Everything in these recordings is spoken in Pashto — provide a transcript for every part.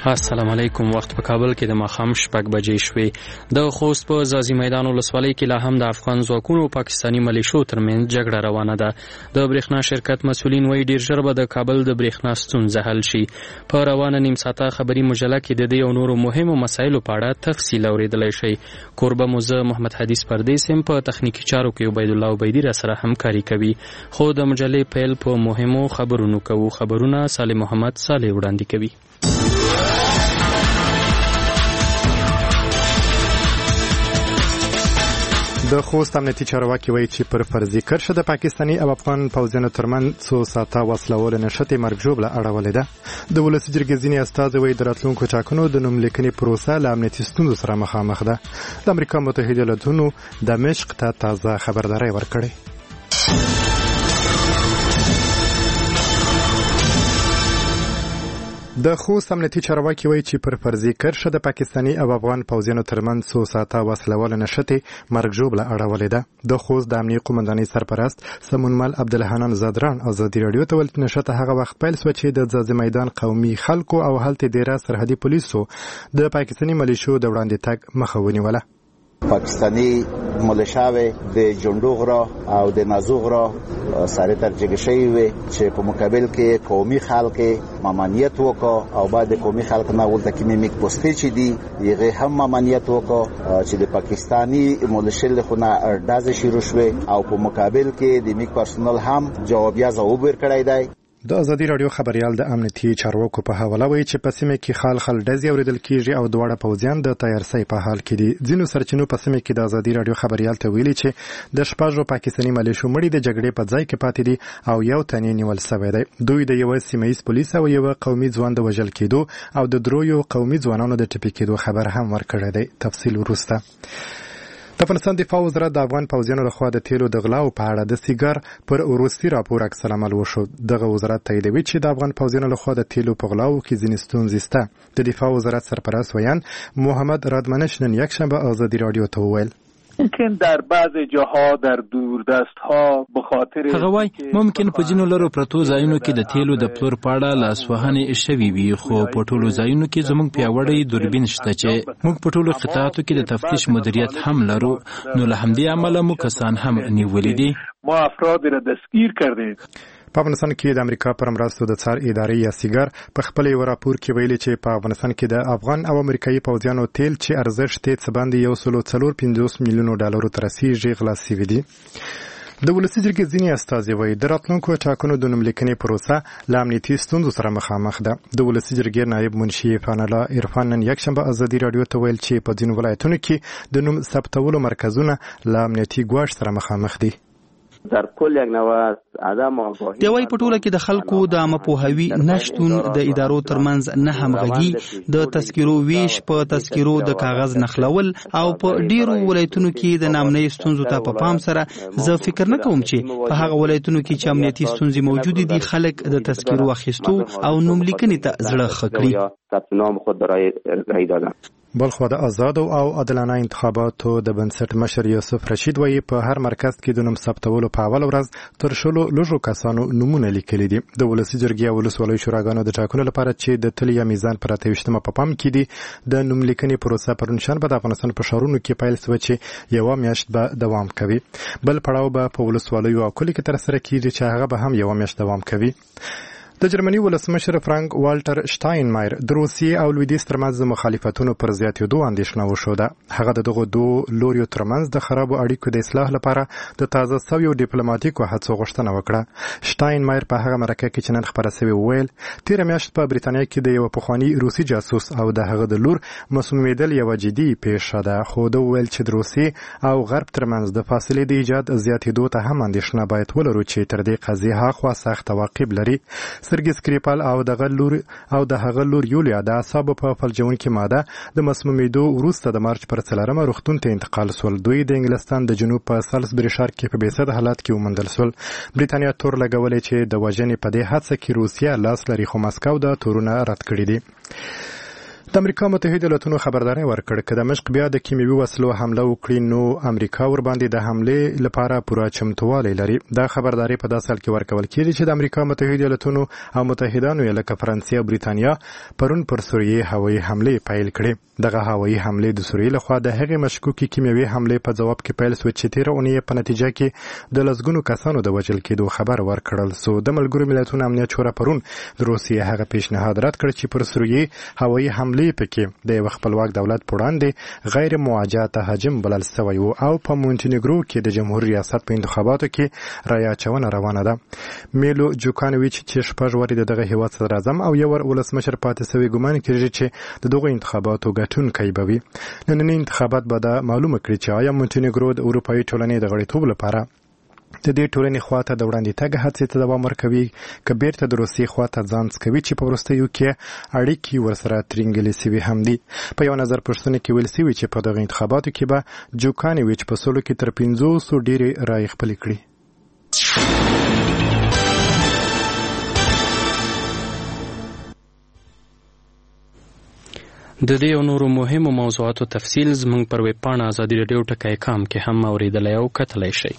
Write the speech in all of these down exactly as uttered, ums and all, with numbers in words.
السلام علیکم. وخت په کابل کې د ماښام شپږ بجې شوې. د خوست په ځاځي میدان ولسوالۍ کې لا هم د افغان ځواکونو او پاکستاني ملیشو ترمنځ جګړه روانه ده. د برېښنا شرکت مسؤلین وایي ډېر ژر به د کابل د برېښنا ستونزه حل شي. په روانه نیم ساعته خبري مجله کې د دې او نورو مهمو مسایلو په اړه تفصیل اورېدلی شئ. کوربه مو زه محمد حدیث پردیس یم. په تخنیکي چارو کې عبید الله عبیدي را سره همکاري کوي. خو د مجلې پیل په مهمو خبرونو کوو. خبرونه صالح محمد صالح وړاندې کوي. د خوست امنیتي چارواکي وایي چې پر فرضي کرښه د پاکستاني او افغان پوځیانو ترمنځ څو ساعته وسلوال نښتې مرګ ژوبله اړولې ده. د ولسي جرګې ځینې استازي وایي د راتلونکو ټاکنو د نوملیکنې پروسه له امنیتي ستونزو سره مخامخ ده. د امریکا متحده ایالاتونو دمشق ته تازه خبرداری ورکړې. د خوست امنیتي چارواکي وایي چې پر فرضي کرښه د پاکستاني او افغان پوځیانو ترمنځ څو ساعته وسلوال نښتې مرګ ژوبله اړولې ده. د خوست د امنیې قومندانۍ سرپرست سمونمل عبدالحنان زادران ازادي راډیو ته ویل چې نښته هغه وخت پیل شوه چې د ځاځي میدان قومي خلکو او هلته ډیره سرحدي پولیسو د پاکستاني ملیشو د وړاندې تګ مخه ونیوله. پاکستانی ملیشاوی د جندوغرا او د نازوغرا سره تر جګ شوی وي چې په مقابل کې قومي خلک ممانعت وکړه او بعد قومي خلک نه ولته کې میک پوسټي چې دی یغه هم ممانعت وکړه چې د پاکستانی ملیشل خو نه ارداز شروع شوه او په مقابل کې د میک پرسونل هم جوابیا ځواب ورکړی دی. د ازادي راډیو خبريال د امنیتي چارواکو په حواله وایي چې په سیمه کې خال خال ډزې اوریدل کیږي او دواړه پوځیان د تیارسۍ په حال کې دي. ځینو سرچینو په سیمه کې د ازادي راډیو خبريال ته ویلي چې د شپږو پاکستاني ملیشو مړي د جګړې په ځای کې پاتې دي او یو تن نیول شوی دی. دوی د یو سیمه‌ییز پولیس او یو قومي ځوان د وژل کېدو او د درویو قومي ځوانانو د ټپي کېدو خبر هم ورکړی دی. تفصیل وروسته. د افغانستان دفاع وزارت د افغان پوځیانو لخوا د تیلو د غلاو په اړه د سیګار پر وروستي راپور عکس العمل وشو. دغه وزارت تاییدوي چې د افغان پوځیانو لخوا د تیلو په غلاو کې ځینې ستونزې شته. د دفاع وزارت سرپرست ویان محمد رادمنش نن یکشنبه ازادي راډیو ته وویل ممکن در بعض جاها در دوردست ها به خاطر هغه وای ممکن په جنو لرو پرتو ځایونو کې د تیلو د پلور پاړه لاسوهنې شوي وي خو په ټولو ځایونو کې زموږ پیاوړی دوربین شته چې موږ په ټولو قطاعاتو کې د تفتیش مدیریت هم لرو. نو له همدې امله مو کسان هم نیولې دي. ما افراد را دستگیر کردیم. په افغانستان کې د امریکا پر مرستو د څار ادارې یا سیګار په خپل یو راپور کې ویلي چې په افغانستان کې د افغان او امریکایي پوځیانو تیل چې ارزښت یې څه باندې یو سل څلور پنځوس میلیونو ډالرو ته رسیږي غلا شوي دي. د ولسي جرګې ځینې استازي وایي د راتلونکو ټاکنو د نوملیکنې پروسه له امنیتي ستونزو سره مخامخ ده. د ولسي جرګې نایب منشي فان الله عرفان نن یکشنبه ازادي راډیو ته ویل چې په ځینو ولایتونو کې د نوم ثبتولو مرکزونه له امنیتي ګواښ سره مخامخ دي. در کل یک نوع عدم آگاهی دی وای په ټوله کې د خلکو د عامه پوهاوي نشتون د ادارو ترمنځ نه همغږي د تذکرو ویش په تذکرو د کاغذ نخلول او په ډیرو ولایتونو کې د نامنۍ ستونزو ته په پام سره زه فکر نه کوم چې په هغه ولایتونو کې چې امنیتي ستونزې موجود دي خلک د تذکرو اخیستو او نوملیکنې ته زړه ښه کړي. ثبت نام خود برای رای دادن. بلخو د آزادو او عادلانه انتخاباتو د بنسټ مشر یوسف رشید وایي په هر مرکز کې د نوم ثبتولو په اول ورځ تر شلو لږو کسانو نومونه لیکلي دي. د ولسي جرګې او ولسوالیو شوراګانو د ټاکنو لپاره چې د تلې یا میزان پر اته ویشتمه په پام کې دي د نوملیکنې پروسه پرون شنبه د افغانستان په ښارونو کې پیل شوه چې یوه میاشت به دوام کوي. بل پړاو به په ولسوالیو او کلیو کې ترسره کیږي چې هغه به هم یوه میاشت دوام کوي. د جرمني ولسمشر فرانک والټر شتاینمایر د روسیې او لویدیځ ترمنځ د مخالفتونو پر زیاتېدو اندېښنه وښوده. هغه د دغو دوو لوریو ترمنځ د خرابو اړیکو د اصلاح لپاره د تازه شویو ډیپلوماټیکو هڅو غوښتنه وکړه. شتاینمایر په هغه مرکه کې چې نن خپره شوې وویل تېره میاشت په بریتانیا کې د یو پخواني روسي جاسوس او د هغه د لور مسمومیدل یوه جدي پیښه ده. خو ده وویل چې د روسیې او غرب ترمنځ د فاصلې د ایجاد زیاتېدو ته هم اندېښنه باید ولرو چې تر دې قضیې هاخوا سخت عواقب لري. سرګي سکریپال او دغه لور او د هغه لور یولیا د اعصابو په فلجونکې ماده د مسمومیدو وروسته د مارچ پر څلورمه روغتون ته انتقال شول. دوی د انګلستان د جنوب په سالزبري ښار کې په بېسد حالت کې وموندل شول. بریتانیا تور لګولې چې د وژنې په دې هڅه کې روسیه لاس لري خو مسکو د تورونه رد کړي دي. د امریکا متحده ایالاتونو خبرداري ورکړه چې دمشق بیا د کیمیاوي وسلو حمله وکړي نو امریکا ور باندې د حمله لپاره پوره چمتووالی لري. دا خبرداري په داسې حال کې ورکول کېږي چې د امریکا متحده ایالاتونو او متحدانو یې لکه فرانسې او بریتانیا پرون پر سوریه هوایي حمله پیل کړې. دغه هوایي حمله د سوریې لخوا د هغې مشکوکې کیمیاوي حمله په جواب کې پیل شوه چې تېره اونۍ په نتیجه کې د لسګونو کسانو د وژل کېدو خبر ورکړل سو. د ملګرو ملتونو امنیت شورا پرون د روسیې هغه پیشنهاد رد کړ چې پر سوریې هوایي حمله پکې د یو خپلواک دولت په وړاندې غیر موجه تهاجم بلل شوی و او په مونټینیګرو کې د جمهور ریاست په انتخاباتو کې رایه اچونه روانه ده. میلو جوکانویچ چې شپږ وارې دغه هیواد صدر اعظم او یو ولسمشر پاتې شوی ګمان کېږي چې د دغه انتخاباتو ګټونکی به وي. نننۍ انتخابات به دا معلومه کړي چې آیا مونټینیګرو د اروپایي ټولنې د غړیتوب لپاره د دې ټولنې خواته د وړاندې تګ هڅې ته دوام ورکوي که بیرته د روسیې خواته ځان څکوي چې په وروستیو کې اړیکې ورسره ترینګلې سوي هم دي. په یو نظر پوښتنه کې ویل سوي چې په دغه انتخاباتو کې به جوکانویچ په سلو کې تر پنځوسو ډېرې رایې خپلې کړي. د دې او نورو مهمو موضوعاتو تفصیل زموږ پر ویب پاڼه ازادي راډیو ټکی کام کې هم اوریدلی او کتلی شئ.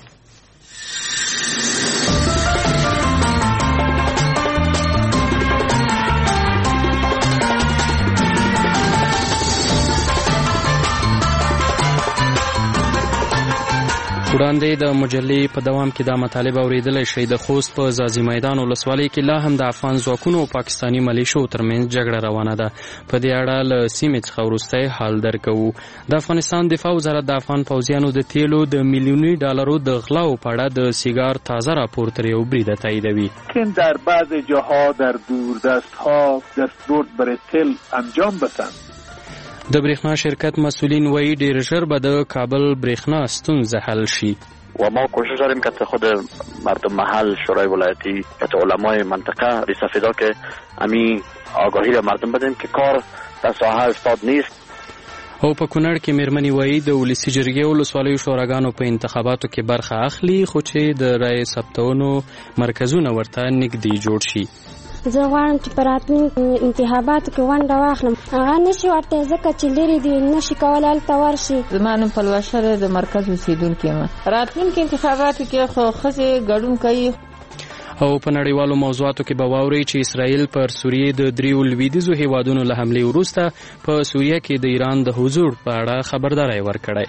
وړاندې د مجلې په دوام کې دا مطالب اوریدلی شئ. د خوست په ځاځي میدان ولسوالۍ کې لا هم د افغان ځواکونو او پاکستاني ملیشو ترمنځ جګړه روانه ده. په دې اړه له سیمې څخه وروستی حال درکوو. د افغانستان دفاع وزارت د افغان پوځیانو د تیلو د میلیوني ډالرو د غلاو په اړه د سیگار تازه راپور تر یو بریده تاییدوي. که در بعض جاها در دوردستها دستبرد برای تل انجام بدن. د برېښنا شرکت مسئولین وایي ډېر ژر به د کابل برېښنا ستونزه حل شي. و ما کوشش داریم که خود مردم محل، شورای ولایتی و علمای منطقه بستفیده که همین آگاهی را مردم بدیم که کار در ساحه استاد نیست. او په کونړ کې مېرمنې وایي د ولسي جرګې ولسوالیو شوراګانو په انتخاباتو کې برخه اخلي خو چې د رایې ثبتونو مرکزونه ورته نږدې جوړ شي. زه غواړم چې په راتلونکو انتخاباتو کې ونډه واخلم. هغه نشي ورته ځکه چې لرې دي نشي کولی هلته ورشي. زما نوم پلوشه دی، د مرکز اوسېدونکې یم. راتلونکو انتخاباتو کې خو ښځې ګډون کوي. او په نړیوالو موضوعاتو کې به واورئ چې اسرائیل پر سوریې د دریو لویدیځو هیوادونو له حملې وروسته په سوریه کې د ایران د حضور په اړه خبرداری ورکړی.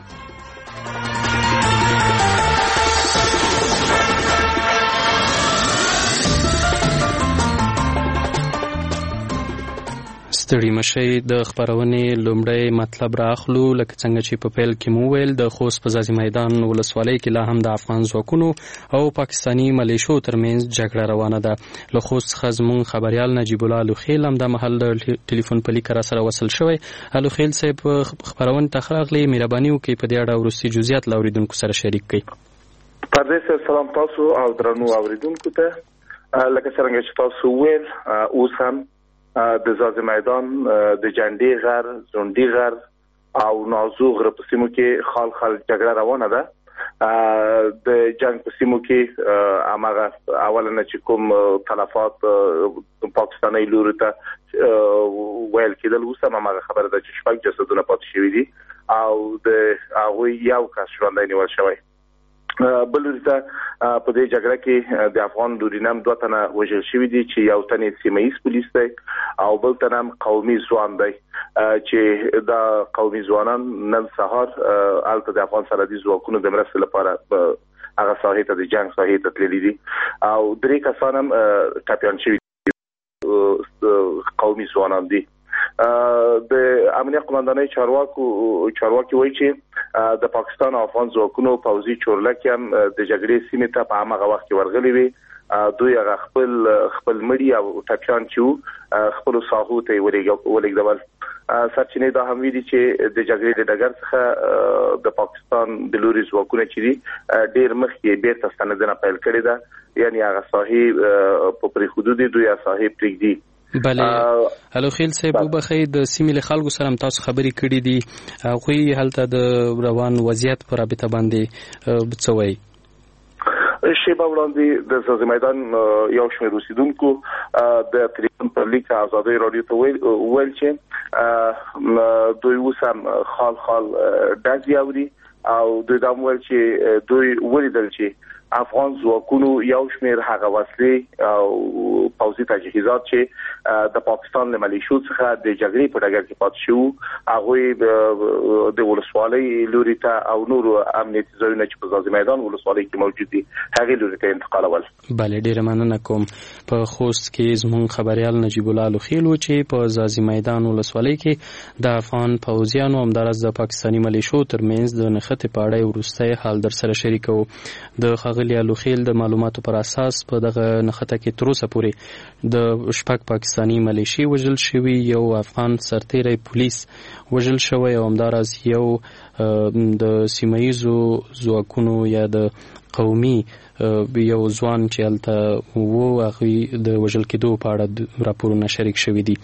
ستړي مشئ. د خپرونې لومړی مطلب راخلو. لکه څنګه چې په پیل کې مو ویل د خوست په ځاځي میدان ولسوالۍ کې لا هم د افغان ځواکونو او پاکستاني ملیشو ترمنځ جګړه روانه ده. له خوست څخه زموږ خبریال نجیب الله الوخیل هم د محل د ټلیفون په لیکه راسره وصل شوی. الوخیل صاحب خپرونې ته ښه راغلئ. مهرباني وکړئ په دې اړه وروستي جزئیات له اورېدونکو سره شریک کړئ. پردیس سلام تاسو او درنو اورېدونکو ته. لکه څرنګه چې تاسو ویل اوس هم د ځاځي میدان د جنډې غر، زونډي غر او نازو غر په سیمو کې خال خال جګړه روانه ده. د جنگ په سیمو کې امغه اولنه چې کوم تلفات پاکستاني لوري ته ویل کېدل اوس هم هغه خبره ده چې شپږ جسدونه پاتې شوي دي او د هغه یو کس ژوندی نیول شوی. بل ورته په دې جګړه کې د افغان لورینم دوه تنه وژل شوي دي چې یو تن سیمه ییز پولیس دی او بل تن هم قومي ځوان دی چې دا قومي ځوانان نن سهار هلته د افغان سرحدي ځواکونو د مرستې لپاره هغه ساحې ته د جنګ ساحې ته تللي دي او درې کسان هم ټپیان شوي قومي ځوانان دي. د امنیت قومندانۍ چارواکو چارواکي وایي چې د پاکستان او افغان ځواکونو پوځي چورلکې هم د جګړې سیمې ته په هغه وخت کې ورغلي وي. دوی هغه خپل خپل مړي او ټپیان چې خپل ساحو ته ولېږدول. سرچینې دا هم ویلي چې د جګړې د ډګر څخه د پاکستان د لوري ځواکونه چې دي ډېر مخکې بیرته ستنېدنه پیل کړې ده، یعنې هغه ساحې په پرېښودو دي، دوی هغه ساحې پرېږدي. بله الوخیل صاحب وبخئ، د سیمې له خلکو سره هم تاسو خبرې کړې دي، هغوی هلته د روان وضعیت په رابطه باندې څه وایي؟ شیبه وړاندې د ځاځي میدان یو شمېر اوسیدونکو د تلیفون پر لیک آزادۍ رادیو ته ویل چې دوی اوس هم خال خال ډزې اوري او دوی دا ویل چې دوی ولیدل چې افغان ځواکونو یو شمېر هغه وسلې او پوځي تجهیزات چې د پاکستان له ملیشو څخه د جګړې په ډګر کې پاتې شو هغه د ولسوالۍ لوري ته او نور امنیتي ځایونه چې په ځاځي میدان ولسوالۍ کې موجود دي هغه لوري ته انتقالول. بله ډیره مننه کوم. په خوست کې زموږ خبريال نجیب الله لوخیلو چې په ځاځي میدان ولسوالۍ کې د افغان پوځیانو همدارس د پاکستاني ملیشو ترمنځ د نښتې په اړه وروستی حال در سره شریکو. د ښاغلي لوخیل د معلوماتو پر اساس په دغه نښته کې تر اوسه پورې د شپږ پاکستاني ملیشي وژل شوي، یو افغان سرتیری پولیس وژل شوی او همداراز یو د سیمهیزو ځواکونو یا د قومي یو ځوان چې هلته و هغوی د وژل کېدو په اړه راپورونه شریک شوي دي.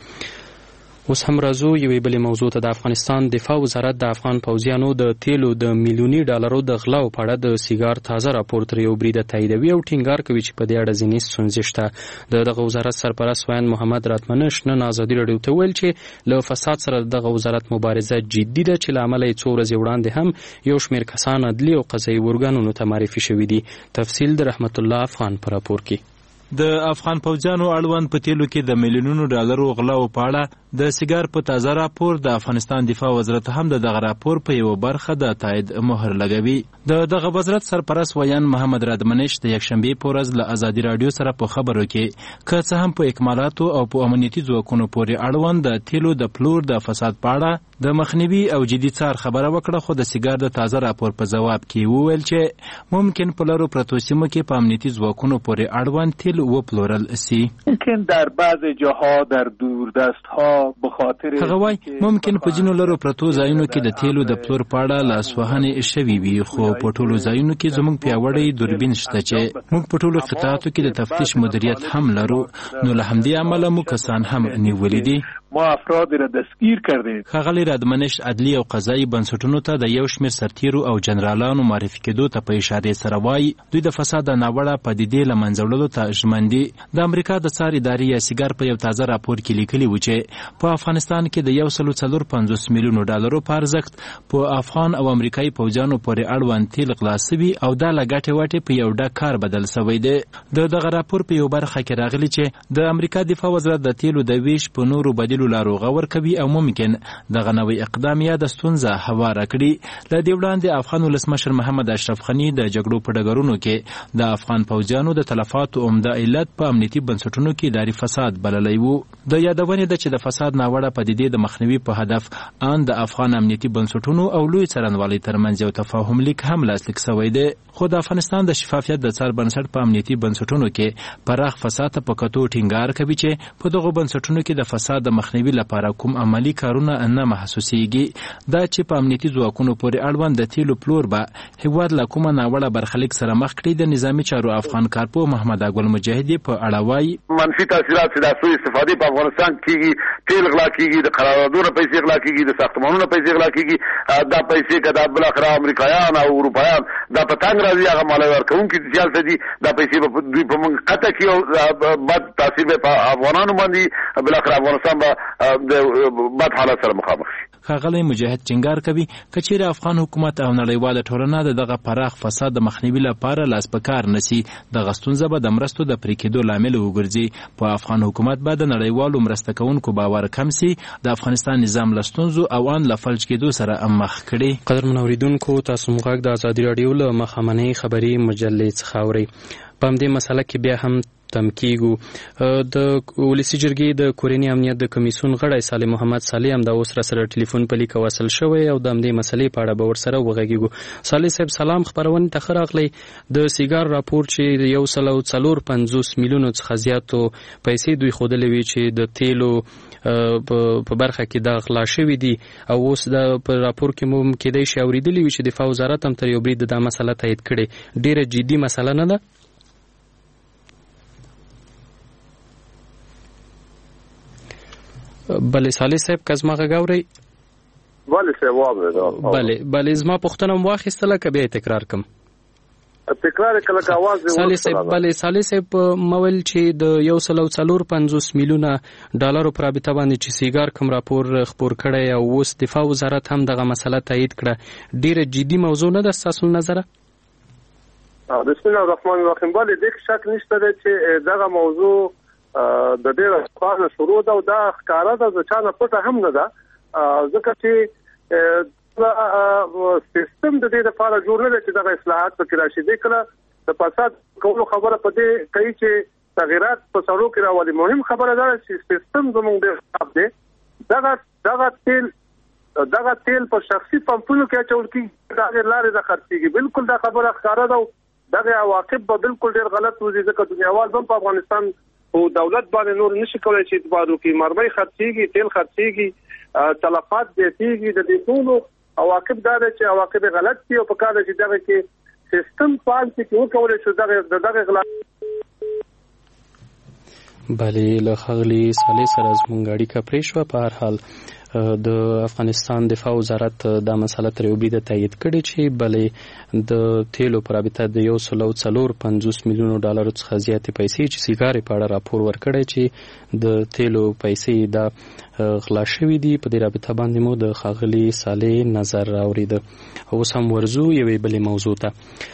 اوس هم راځو یوې بلې موضوع ته. د افغانستان دفاع وزارت د افغان پوځیانو د تیلو د میلیوني ډالرو د غلاو په اړه د سیګار تازه راپور تر یو بریده تاییدوي او ټینګار کوي چې په دې اړه ځینې ستونزې شته. د دغه وزارت سرپرست ویاند محمد راتمنش نن ازادي راډیو ته ویل چې له فساد سره دغه وزارت مبارزه جدي ده چې له امله یې څو ورځې وړاندې هم یو شمېر کسان عدلي او قضایي ارګانونو ته معرفي شوي دي. تفصیل د رحمت الله افغان په راپور کې. د افغان پوځیانو اړوند په تیلو کې د میلیونونو ډالرو غلاو په اړه د سیګار په تازه راپور د افغانستان دفاع وزارت هم د دغه راپور په یو برخه د تایید مهر لګوي. د دغه وزارت سرپرست ویاند محمد راتمنش د یکشنبې په ورځ له ازادي راډیو سره په خبرو کې که څه هم په اکمالاتو او په امنیتي ځواکونو پورې اړوند د تیلو د پلور د فساد په اړه د مخنیوي او جدي څار خبره وکړه، خو د سیګار د تازه راپور په جواب کې وویل چې ممکن په لرو پرتو سیمو کې په امنیتي ځواکونو پورې اړوند تیل وپلورل سی. ممکن در بعض جاها در دوردست ها به خاطر هغه وای ممکن په جنو لرو پرتو ځایونو کې د تیلو د پلور په اړه لاسوهنې شوي وي، خو په ټولو ځایونو کې زموږ پیاوړی دوربین شته چې موږ په ټولو قطعاتو کې د تفتیش مدیریت هم لرو، نو له همدې امله موږ کسان هم نیولي دي. ما افراد را دستگیر کردیم. ښاغلي رادمنش عدلي او قضایي بنسټونو ته د یو شمېر سرتیرو او جنرالانو معرفي کېدو ته په اشارې سره وایي دوی د فساد د ناوړه پدیدې له منځه وړلو ته ژمن دي. د امریکا د څار ادارې یا سیګار په یو تازه راپور کې لیکلي و چې په افغانستان کې د یو سلو څلور پنځوس میلیونو ډالرو په ارزښت په افغان او امریکایي پوځیانو پورې اړوند تیل غلا سوي او دا له ګټې وټې په یو ډک کار بدل سوی دی. د دغه راپور په یو برخه کې راغلي چې د امریکا دفاع وزارت د تیلو د ویش په نورو بدیلو لارو غور کوي او ممکن دغه نوې اقدام یا د ستونزه هواره کړي. له دې وړاندې افغان ولسمشر محمد اشرف غني د جګړو په ډګرونو کې د افغان پوځیانو د تلفاتو عمده علت په امنیتي بنسټونو کې اداري فساد بللی و. د یادونې ده چې د فساد ناوړه پدیدې د مخنیوي په هدف ان د افغان امنیتي بنسټونو او لوی څارنوالۍ ترمنځ یو تفاهم لیک هم لاسلیک شوی دی، خو د افغانستان د شفافیت د څار بنسټ په امنیتي بنسټونو کې پراخ فساد په کتو ټینګار کوي چې په دغه بنسټونو کې د فساد د مخنیوي لپاره کوم عملی کارونه نه محسوسیږي. دا چې په امنیتي ځواکونو پورې اړوند د تیلو پلور به هیواد له کومه ناوړه برخلیک سره مخ کړي. د نظامي چارو افغان کارپو محمد اګل مجاهد په اړه وایي منفي تاثیرات چې د سوء استفادې په افغانستان کېږي، تیل غلا کېږي، د قراردادونو پیسې غلا کېږي، د ساختمانونو پیسې غلا کېږي. دا پیسې که دا بالاخره امریکایان او اروپایان دا په تنګ راځي هغه مالی ورکوونکي چې هلته دي دا پیسې به دوی په موږ قطع کړي او بد تاثیر به په افغانانو باندې بالاخره افغانستان به د بد حالت سره مخامخ شي. ښاغلی مجاهد ټینګار کوي که چیرې افغان حکومت او نړیواله ټولنه د دغه پراخ فساد د مخنیوي لپاره لاس په کار نسي، دغه ستونزه به د مرستو د پرې کېدو لامل وګرځي. په افغان حکومت به د نړیوالو مرسته کوونکو باور کم سي، د افغانستان نظام له ستونزو او ان له فلج کېدو سره مخ کړي. قدرمن اوریدونکو، تاسو موږ د ازادي راډیو له مخامنۍ خبري مجلې څخه اورئ. په همدې مسله کې بیا هم تم کیږو. د ولسی جرګې د کورنی امنیت د کمیسیون غړی صالح محمد صالح هم د اوس را سره ټلیفون په لیک وصل شوی او د همدې مسلې په اړه به ورسره وغږیږو. صالح صاحب سلام، خبرونه ته ښه راغلی. د سیګار راپور چې د یو سل او څلور پنځوس میلیونو څخه زیاتو پیسې دوی ښودلې وي چې د تیلو په برخه کې دا غلا شوي دي او اوس د په راپور کې مو کېدای شي اورېدلي وي چې دفاع وزارت هم تر یو برید دا مسله تایید کړې. ډېره جدي مسله نه ده؟ بله صالح صاحب که زما غږ اورئ؟ بله صاحب واورېدم. بله بله زما پوښتنه م واخیستله که بیا یې تکرار کړم؟ تکرار کله کاواز دی صالح صاحب بلې صالح صاحب مویل چې د یو سل او څلور پنځوس میلیونه ډالرو پر رابطه باندې چې سیګار کوم راپور خپور کړی او اوس دفاع وزارت هم دغه مسله تایید کړه ډیره جدي موضوع نه ده ستاسو نظر؟ بسم الله الرحمن الرحیم. باندې د شک نشته چې دغه موضوع د ډیره خاصه شروع ده او دا ښکارا ده چې چا نه پټه هم نه ده ځکه چې سیستم د دې لپاره جوړ نه دی چې دغه اصلاحات پکې راشي. د کله د فساد کولو خبره پدې کوي چې تغیرات په سړو کې راولي. مهم خبره ده چې سیستم زموږ ډېر خراب دی. دغه دغه تیل دغه تیل په شخصي پمپونو کې اچول کېږي، دغه لارې د خرڅېږي. بالکل دا خبره ښکاره ده. دغه عواقب به بالکل ډېر غلط وځي ځکه دنیاوال هم په افغانستان او دولت باندې نور نشي کولای چې اعتبار وکړي. مرمۍ خرڅېږي، تیل خرڅېږي، تلفات زیاتېږي. د دې ټولو عواقب دا ده چې عواقب غلط دي او په کار چې دغه کې سیستم فعال کې وکولای شو دغه دغه غلط. بلې له خغلی صالح سره زموږ اړیکه پرې شوه. په هر حال د افغانستان دفاع وزارت دا مسله تر یو بریده تایید کړې چې بلې د تیلو په رابطه د یو سل او څلور پنځوس میلیونو ډالرو څخه زیاتې پیسې چې سیګارې په اړه راپور ورکړی چې د تیلو پیسې دا غلا شوي دي. په دې رابطه باندې مو د ښاغلي صالح نظر راوریده. اوس هم ورځو یوې بلې موضوع ته.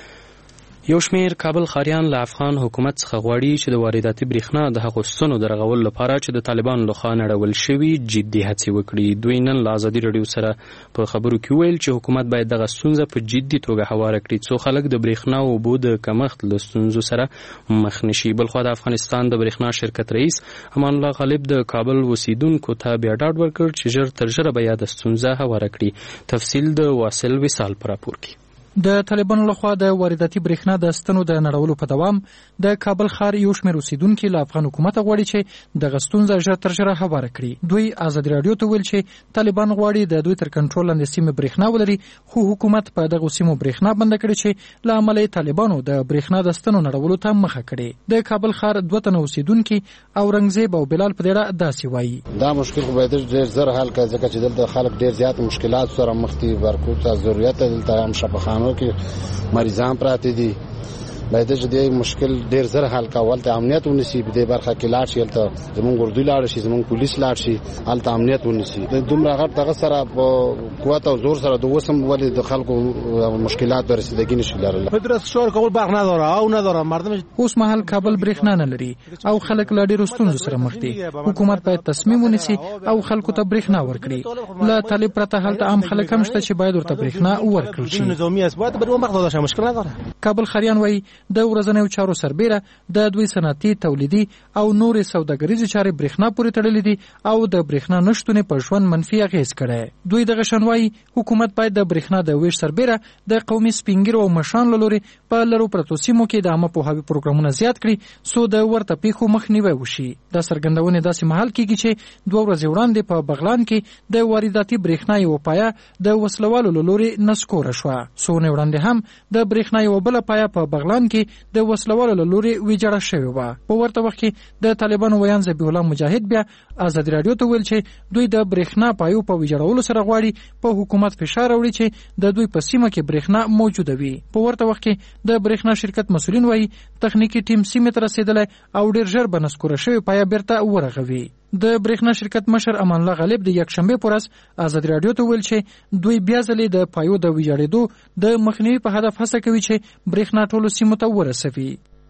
یو شمیر کابل ښاریان له افغان حکومت څخه غواړي چې د وارداتي برېښنا د هغو ستنو د رغولو لپاره چې د طالبانو لخوا نړول شوي جدي هڅې وکړي. دوی نن له ازادي راډیو سره په خبرو کې ویل چې حکومت باید دغه ستونزه په جدي توګه هواره کړي څو خلک د برېښنا او اوبو د کمښت له ستونزو سره مخ نشي. بلخوا د افغانستان د برېښنا شرکت رئیس امان الله غالب د کابل اوسیدونکو ته بیا ډاډ ورکړ چې ژر تر ژره به یاده ستونزه هواره کړي. تفصیل د واصل وصال په راپور کې. د طالبانو لخوا د وارداتي برېښنا د ستنو د نړولو په دوام د کابل ښار یو شمېر اوسیدونکي له افغان حکومت غواړي چې دغه ستونزه ژر تر ژره هواره کړي. دوی ازادي راډیو ته ویل چې طالبان غواړي د دوی تر کنټرول لاندې سیمې برېښنا ولري، خو حکومت په دغه سیمو برېښنا بنده کړې چې له امله طالبانو د برېښنا د ستنو نړولو ته مخه کړې. د کابل ښار دوه تنه اوسیدونکي اورنګزیب او بلال په دې داسې وایي: دا مشکل خو باید ډېر زر حل کړي ځکه چې دلته خلک ډېر زیات مشکلات سره مخ دي. ورکوټ ته ضرورت دلته هم شفاخانو کې مریضان پراته دي. باید چې دې مشکل ډیر زر حل کول ته امنیت ونیسي. په دې برخه کې لاړ شي ته زمونږ ګردوی لاړ شي، زمونږ پولیس لاړ شي، هلته امنیت ونیسي. د دومره غټ دغه سره په قوت او زور سره د وسم ولې د خلکو مشکلات ورسېدګي نشي لرل. مدرسه شور کول باغ نه داره او نه داره مردم. اوس مهال کابل برېښنا نه لري او خلک لا ډېر ستونزو سره مخ دي. حکومت باید تصمیم ونیسي او خلکو ته برېښنا ورکړي. لا طالب پرته هلته عام خلک هم شته چې باید ورته برېښنا ورکړل شي. نظامی اسبات به مخ داشه مشکل نه داره. کابل خریان وایي د ورځنیو چارو سربیره د دوی صنعتي، تولیدي او نورې سوداګریزې چارې برېښنا پورې تړلې دي او د برېښنا نشتون په ژوند منفي اغېز کړی. دوی دغه شان وایي حکومت باید د برېښنا د ویش سربیره د قومي سپینګیرو او مشرانو له لوري په لرو پرتو سیمو کې د عامه پوهاوي پروګرامونه زیات کړي څو د ورته پیښو مخنیوی وشي. دا څرګندونې داسې مهال کېږي چې دوه ورځې وړاندې په بغلان کې د وارداتي برېښنا یوه پایه د وسلوالو له لوري نسکوره شوه. څو ورځې وړاندې هم د برېښنا یوه بله پایه په بغلان کې د وسلوالو له لوري ویجاړه شوې وه. په ورته وخت کې د طالبانو ویان ذبیح الله مجاهد بیا ازادي راډیو ته ویل چې دوی د برېښنا پایو په ویجاړولو سره غواړي په حکومت فشار راوړي چې د دوی په سیمه کې برېښنا موجوده وي. په ورته وخت کې د برېښنا شرکت مسؤلین وایي تخنیکی ټیم سیمې ته رسېدلی او ډېر ژر به نسکوره شوې پایه بیرته ورغوي. د برېښنا شرکت مشر امان الله غالب د یکشنبه پر ورځ ازادي راډیو ته ویل چې دوی بیا ځلې د پایو د ویجاړېدو د مخنیوي په هدف هڅه کوي چې برېښنا ټولو سیمو ته ورسوي.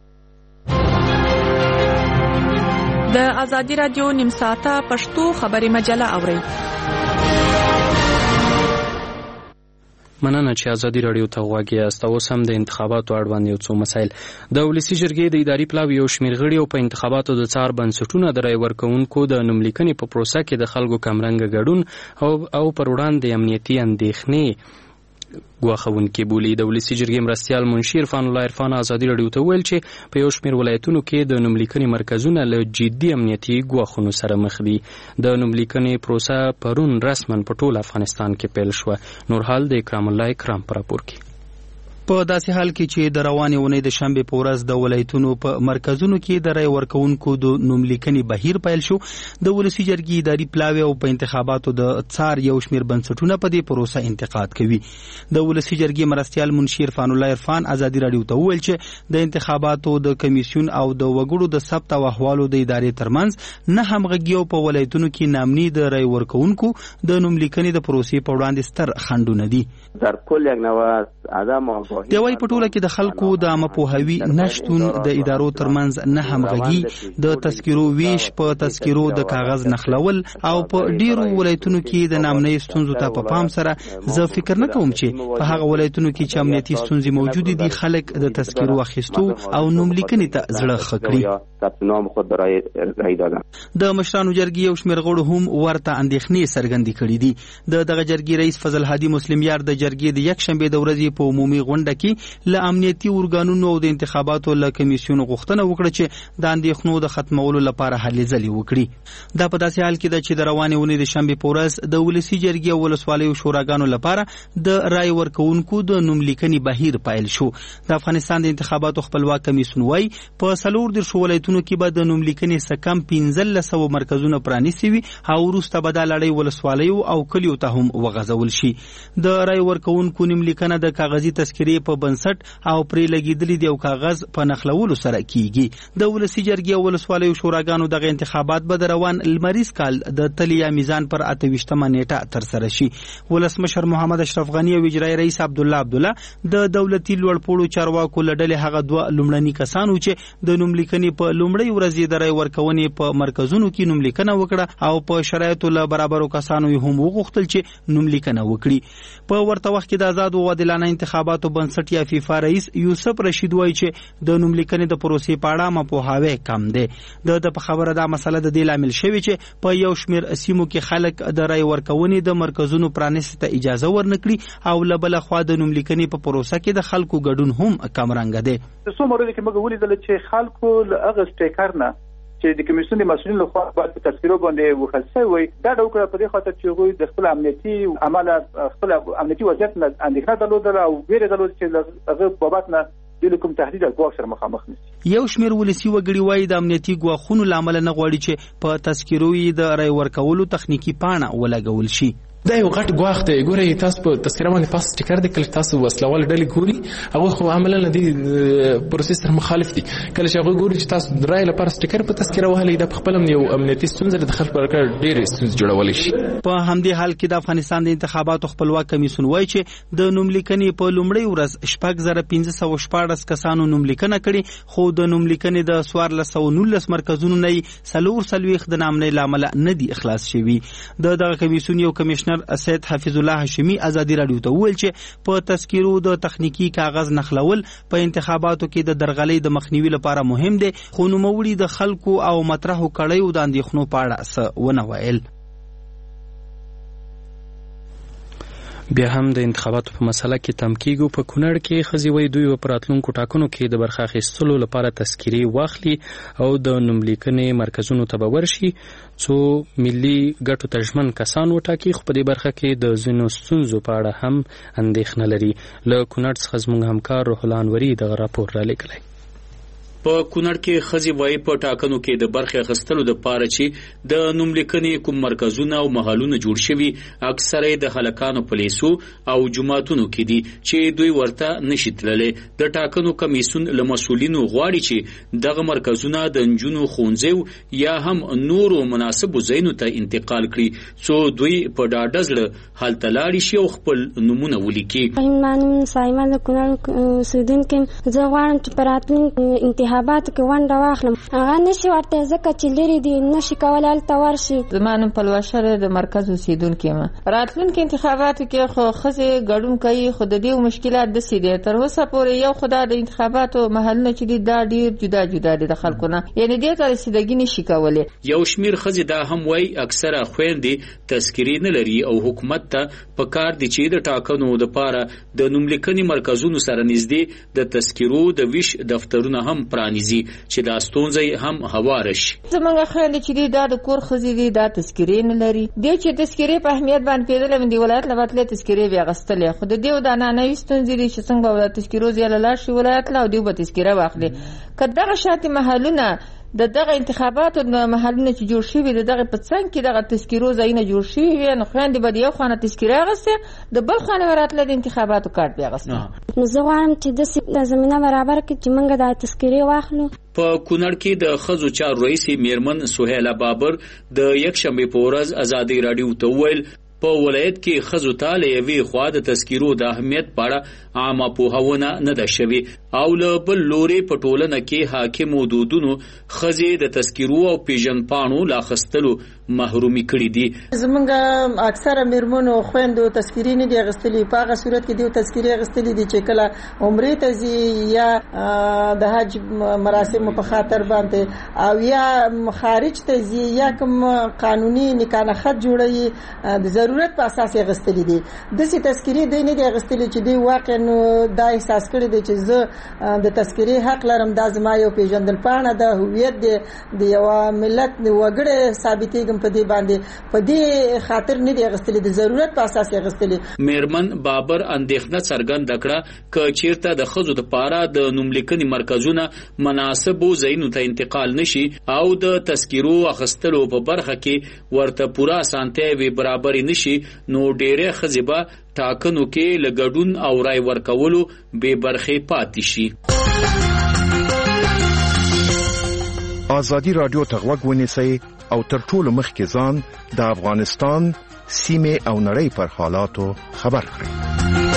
د ازادي راډیو نیم ساعته پښتو خبري مجله اورئ. مننه چې ازادي راډیو ته غوږ یاست. اوس هم د انتخاباتو اړوند یو څو مسایل. د ولسي جرګې د اداري پلاوي یو شمېر غړي او په انتخاباتو د څار بنسټونو د رای ورکوونکو د نوملیکنې په پروسه کې د خلکو کمرنګه ګډون او او پر وړاندې امنیتي اندېښنې ګواښونکي بولي. د ولسي جرګې مرستیال منشي عرفان الله عرفان ازادي راډیو ته ویل چې په یو شمېر ولایتونو کې د نوملیکنې مرکزونه له جدي امنیتي ګواښونو سره مخ دي. د نوملیکنې پروسه پرون رسما په ټول افغانستان کې پیل شوه. نور حال د اکرام الله اکرام پر راپور کې. په داسې حال کې چې د روانې اونۍ د شنبې په ورځ د ولایتونو په مرکزونو کې د رای ورکوونکو د نوملیکنې بهیر پیل شو، د ولسي جرګې اداري پلاوی او په انتخاباتو د څار یو شمېر بنسټونه په دې پروسه انتقاد کوي. د ولسي جرګې مرستیال منشي عرفان الله عرفان ازادي راډیو ته وویل چې د انتخاباتو د کمیسیون او د وګړو د ثبت او احوالو د ادارې ترمنځ نه همغږي او په ولایتونو کې نامني د رای ورکوونکو د نوملیکنې د پروسې په وړاندې ستر خنډونه دي. در کل یک نوع عدم آگاهی د وای په ټوله کې د خلکو د عامه پوهاوي نشتون، د ادارو ترمنځ نه همغږي، د تذکرو ویش په تذکرو د کاغذ نخلول او په ډیرو ولایتونو کې د نامنۍ ستونزو ته په پام سره زه فکر نه کوم چې په هغه ولایتونو کې چې امنیتي ستونزې موجود دي خلک د تذکرو اخیستو او نوملیکنې ته زړه ښه کړي. نام خود برای رای دادن د مشرانو جرګې یو شمېر غړو هم ورته اندېښنې څرګندې کړې دي. د دغه جرګې رئیس فضل هادي مسلم یار د جرګې د یک شنبې د ورځې په عمومي غونډه کې له امنیتي ارګانونو او د انتخاباتو له کمیسیون غوښتنه وکړه چې د اندېښنو د ختمولو لپاره هلې ځلې وکړي. دا په داسې حال کې ده چې د روانې اونۍ د شنبې په ورځ د ولسي جرګې او ولسوالیو شوراګانو لپاره د رای ورکوونکو د نوملیکنې بهیر پیل شو. د افغانستان د انتخاباتو خپلواک کمیسیون وايي په څلور دېرشو ولایتونو کې به د نوملیکنې څخه کم پنځلس سوه مرکزونه پرانیستي وي او وروسته به دا لړۍ ولسوالیو او کلیو ته هم وغځول شي. د رای ورکوونکو نوملیکنه د کاغذي تذکرې په بنسټ او پرې لګېدلي د یو کاغذ په نښلولو سره کیږي. د ولسي جرګې او ولسوالیو شوراګانو دغه انتخابات به د روان لمریز کال د تلیا میزان پر اته ویشتمه نیټه ترسره شي. ولسمشر محمد اشرف غنی او اجرایي رئیس عبدالله عبدالله د دولتي لوړپوړو چارواکو له ډلې هغه دوه لومړني کسان وو چې د نوملیکنې په لومړۍ ورځ د رای ورکونې په مرکزونو کې نوملیکنه وکړه او په شرایطو له برابرو کسانو یې هم وغوښتل چې نوملیکنه وکړي. په ورته وخت کې د آزاد او عادلانه انتخاباتو بنسټ یا فیفا رئیس یوسف رشید وایي چې د نوملیکنې د پروسې په اړه عامه پوهاوی کم دی. د په خبره دا مسله د دې لامل شوې چې په یو شمېر سیمو کې خلک د رای ورکونې د مرکزونو پرانیستو ته اجازه ورنکړي او له بله خوا د نوملیکنې په پروسه کې د خلکو ګډون هم کم رنګه دی. څو مورد کې موږ ولیدل چې خلکو له هغه سټیکر نه چې د کمیسیون د مسؤلین لخوا باید په تذکرو باندې وخصه وي دا د وکړه په دې خاطر چې هغوی د خپل امنیتي عمله خپل امنیتي وضعیت نه اندېښنه درلودله او ویره درلوده چې هغه بابت نه د کوم تهدید او ګواښ سره مخامخ نشي. یو شمېر ولسي وګړي وایي د امنیتي ګواښونو له امله نه غواړي چې په تذکرو یې د رای ورکولو تخنیکي پاڼه ولګول شي. دا یو غټ ګواښ دی. ګورئ تاسو په تذکره باندې پاس سټیکر دی، کله تاسو وسلوال ډلې ګوري هغوی خو عملا له دې پروسې سره مخالف دي. کله چې هغوی ګوري چې تاسو د رایې لپاره سټیکر په تذکره وهلی دا په خپله هم یو امنیتي ستونزه ده، د خلکو په کار ډېرې ستونزې جوړولی شي. په همدې حال کې د افغانستان د انتخاباتو خپلواک کمیسیون وایي چې د نوملیکنې په لومړۍ ورځ شپږ زره پنځه سوه شپاړس کسانو نوملیکنه کړې، خو د نوملیکنې د څوارلس سوه نولس مرکزونو نه یې څلور څلوېښت د نامنۍ له امله نه دي اخلاص شوي. د دغه کمیسیون یو کمیشنر سید حفیظ الله هاشمي ازادي راډیو ته وویل چې په تذکرو د تخنیکی کاغذ نخلول په انتخاباتو کې د درغلۍ د مخنیوي لپاره مهم دی، خو نوموړي د خلکو او مطرحو کړیو د اندېښنو په اړه څه ونه ویل. بیا هم د انتخاباتو په مسله کې تم کیږو. په کونړ کې ښځې وایي دوی په راتلونکو ټاکنو کې د برخه اخیستلو لپاره تذکرې واخلي او د نوملیکنې مرکزونو ته به ورشي څو ملي ګټو ته ژمن کسان وټاکي، خو په دې برخه کې د ځینو ستونزو په اړه هم اندېښنه لري. له کونړ څخه زموږ همکار روح الله انوري دغه راپور رالیږلی. په کونړ کې ښځې وایي په ټاکنو کې د برخې اخیستلو دپاره چې د نوملیکنې کوم مرکزونه او مهالونه جوړ شوي اکثره یې د هلکانو په لیسو او جوماتونو کې دي چې دوی ورته نشي تللی. د ټاکنو کمیسیون له مسؤلینو غواړي چې دغه مرکزونه د نجونو ښوونځیو یا هم نورو مناسبو ځایونو ته انتقال کړي څو دوی په ډاډه زړه هلته لاړې شي او خپل نومونه ولیکي. ما نوم سایمه د کونړ اوسېدونکې یم. زه غواړم چې په راتلونکي انتخاباتو کې ونډه واخلم. هغه نشي ورته ځکه چې لرې دي نشي کولی هلته ورشي. زما نوم پلوشه ده د مرکز اوسېدونکې یم. راتلونکي انتخاباتو کې خو ښځې ګډون کوي خو د دې مشکلات داسې دی تر اوسه پورې یو خو دا د انتخاباتو محلونه چې دي دا ډېر جدا جدا دي د خلکو نه، یعنې دې ته رسیدګي نشي کولی. یو شمېر ښځې دا هم وایي اکثره خویندې تذکرې نه لري او حکومت ته په کار دي چې د ټاکنو دپاره د نوملیکنې مرکزونو سره نږدې د تذکرو د ویش دفترونه هم پرانیزي چې دا ستونزې هم هوار شي. زمونږ خیال چې دی دا د کور ښځې دي دا تذکرې نه لري دی چې تذکرې په اهمیت باندې پیدل من دی ولایت له وتلې تذکرې بیا غستلې خو د دیو د نانوي ستونزې دي چې څنګه به د تذکرو زیاله لاړ شي ولایت له او دیو به تذکره واخلي که دغه شاتې محلونه د دغه انتخاباتو د محلونه چې جوړ شوي د دغه په څنګ کې دغه تذکرو ځایونه جوړ شوي وي نو خویندې به د یو خانه تذکره اخیستې د بل خانه به راتله د انتخاباتو کارت بیا اخیستې. نو زه غواړم چې داسې زمینه برابر کړي چې موږ دا تذکرې واخلو. په کونړ کې د ښځو چارو رئیسې میرمن سهیله بابر د یکشنبې په ورځ ازادي راډیو ته وویل په ولایت کې ښځو ته له یوې خوا د تذکرو د اهمیت په اړه عامه پوهونه نه ده شوې او له بل لورې په ټولنه کې حاکمو دودونو ښځې د تذکرو او پیژندپاڼو له اخیستلو محرومي کړي دي. زمونږ اکثره میرمنو خویندو تذکرې نه دي اخیستلې په هغه صورت کې دوی تذکرې اخیستلې دي چې کله عمرې ته ځي یا د حج مراسمو په خاطر باندې او یا خارج ته ځي یا کوم قانوني نکاح خط جوړوي د ضرورت په اساس اخیستلې دي. داسې تذکرې دوی نه دي اخیستلې چې دوی واقعا دا احساس کړی دی چې زه د تذکرې حق لرم دا زما یو پیژندل پاڼه د هویت دی د یو ملت وګړي ثابتېږم په دې باندې په دې خاطر نه دی اخیستلې د ضرورت په اساس اخیستلې. میرمن بابر اندېښنه څرګنده کړه که چیرته د ښځو لپاره د نوملیکنې مرکزونه مناسبو ځایونو ته انتقال نشي او د تذکرو اخیستلو په برخه کې ورته پوره اسانتیا وي برابر نشي نو ډېرې ښځې به ټاکنو کې له ګډون او رای ورکولو بې برخې پاتې شي. ازادي راډیو ته غوږ ونیسئ او تر ټولو مخکې ځان د افغانستان سیمې او نړۍ پر حالاتو خبر کړئ.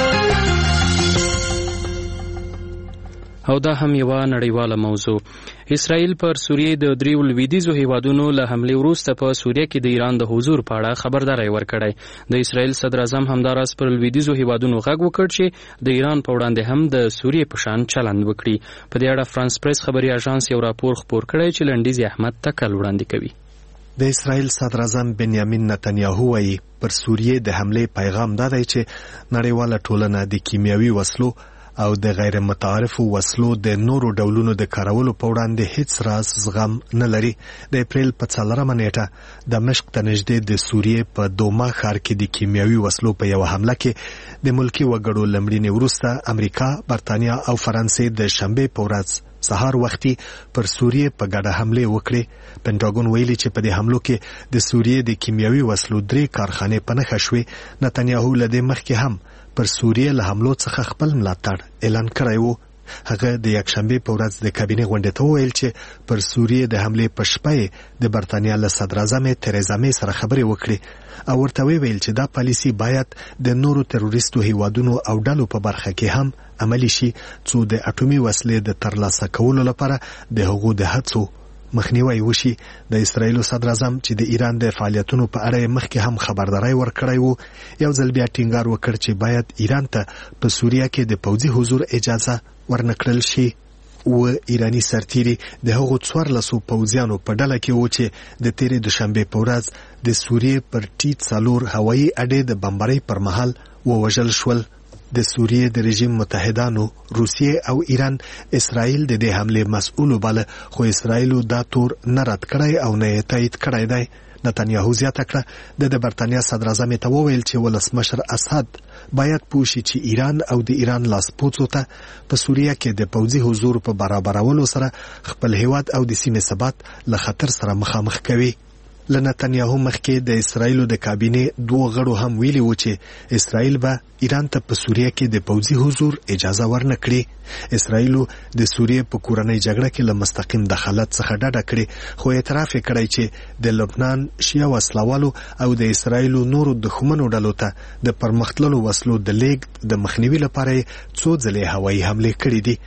او دا هم یو نړیواله موضوع. اسرائیل پر سوریې د دریو لویدیځو هیوادونو له حملې وروسته په سوریه کې د ایران د حضور په اړه خبرداری ورکړی. د اسرائیل صدر اعظم همداراز پر لویدیځو هیوادونو غږ وکړ چې د ایران په وړاندې هم د سوریې په شان چلند وکړي. په دې اړه فرانس پریس خبري اژانس یو راپور خپور کړی چې لنډیز احمد تکل وړاندې کوي. د اسرائیل صدر اعظم بنیامین نتنیاهو وايي پر سوریې د حملې پیغام دا دی چې نړیواله ټولنه د کیمیاوي وسلو او د غیر متعارفو وسلو د نورو ډولونو د کارولو په وړاندې هیڅ راز زغم نه لري. د اپریل په څلورمه نیټه دمشق ته نږدې د سوریې په دوما ښار کې د کیمیاوي وسلو په یوه حمله کې د ملکي وګړو له مړینې وروسته امریکا، برتانیا او فرانسې د شنبې په ورځ سهار وختي پر سوریې په ګډه حملې وکړې. پینټاګون ویلي چې په دې حملو کې د سوریې د کیمیاوي وسلو درې کارخانې په نښه شوې. نتنیاهو له دې مخکې هم پر سوریه له حملو څخه خپل ملاتړ اعلان کړی وو. هغه د یکشنبې په ورځ د کابینې غونډې ته وویل چې پر سوریه د حملې په شپه د برتانیا له صدر اعظم تریزا مې سره خبرې وکړي او ورته ویل چې دا پالیسي باید د نورو تروریستو هیوادونو او ډلو په برخه کې هم عملی شي څو د اټومي وسلې د ترلاسه کولو لپاره د هغو د هڅو مخنیوي وشي. د اسرائیل صدر اعظم چې د ایران د فعالیتونو په اړه مخکې هم خبرداري ورکړی وو یو ځل بیا ټینګار وکړ چې باید ایران ته په سوریه کې د پوځي حضور اجازه ورنکړل شي. و ایرانی سرتیری د هغو څوارلسو پوځیانو په ډله کې و چې د تیرې دوشنبې په ورځ د سوریې پر ټي څلور هوایي اډې د بمبارۍ پر مهال ووژل شول. د سوریې د رژیم متحدانو روسیې او ایران اسرائیل د دې حملې مسؤل وباله خو اسرائیل دا تور نه رد کړی او نه یې تایید کړی دی. نتنیاهو زیاته کړه د برتانیا صدر اعظم ته وویل چې ولسمشر اسد باید پوه شي چې ایران او د ایران لاسپوڅو ته په سوریه کې د پوځي حضور په برابرولو سره خپل هیواد او د سیمې ثبات له خطر سره مخامخ کوي. له نتنیاهو مخکې د اسرائیل د کابینې دوه غړو هم ویلي و چې اسرائیل به ایران ته په سوریه کې د پوځي حضور اجازه ورنکړي. اسرائیل د سوریې په کورنۍ جګړه کې له مستقیم دخالت څخه ډډه کړې خو اعتراف یې کړی چې د لبنان شیعه وسلوالو او د اسرائیل نورو دښمنو ډلو ته د پرمختللو وسلو د لیږد د مخنیوي لپاره څو ځلې هوایي حملې کړې دي.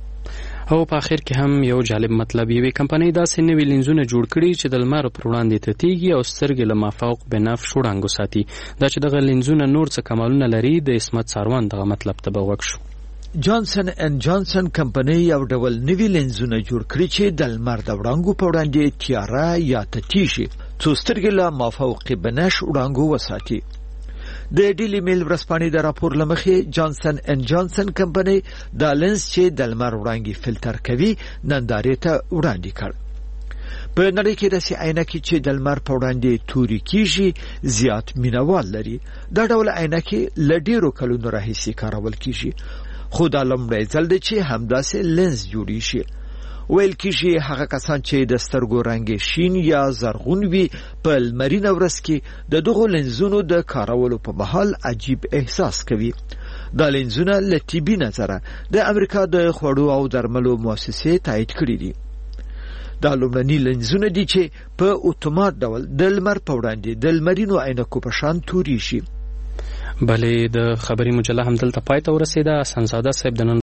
او په اخر کې هم یو جالب مطلب یوې کمپنۍ داسې نوي لینزونه جوړ کړي چې د لمر پر وړاندې تتیږي او سترګې له مافوق بنفش وړاندې ساتي. دا چې دغه لینزونه نور څه کمالونه لري د اسمت ساروان دغه مطلب ته به وښ شو. جانسن اینڈ جانسن کمپنۍ یو ډول نوي لینزونه جوړ کړي چې د لمر د وړانګو په وړاندې تیاره یا تتیږي څو سترګې له مافوق بنفش وړاندې وساتي. د ډیلی میل ورځپاڼې د راپور له مخې جانسن اینډ جانسن کمپنۍ دا لینز چې د لمر وړانګې فلټر کوي نندارې ته وړاندې کړ. په نړۍ کې داسې عینکې چې د لمر په وړاندې توري کیږي زیات مینوال لري. دا ډول عینکې له ډېرو کلونو راهیسې کارول کیږي، خو دا لومړی ځل دی چې همداسې لینز جوړی شي. ویل کیږي هغه کسان چې د سترګو رنګ شین یا زرغون وي په لمرینه ورځ کې د دغو لینزونو د کارولو په مهال عجیب احساس کوي. دا لینزونه له طبي نظره د امریکا د خوړو او درملو مؤسسې تایید کړي دي. دا لومړني لینزونه دي چې په اتومات ډول د لمر په وړاندې د لمرینو عینکو په شان توري شي. بلې د خبري مجله هم دلته پای ته ورسېده. حسن زاده صاحب د نن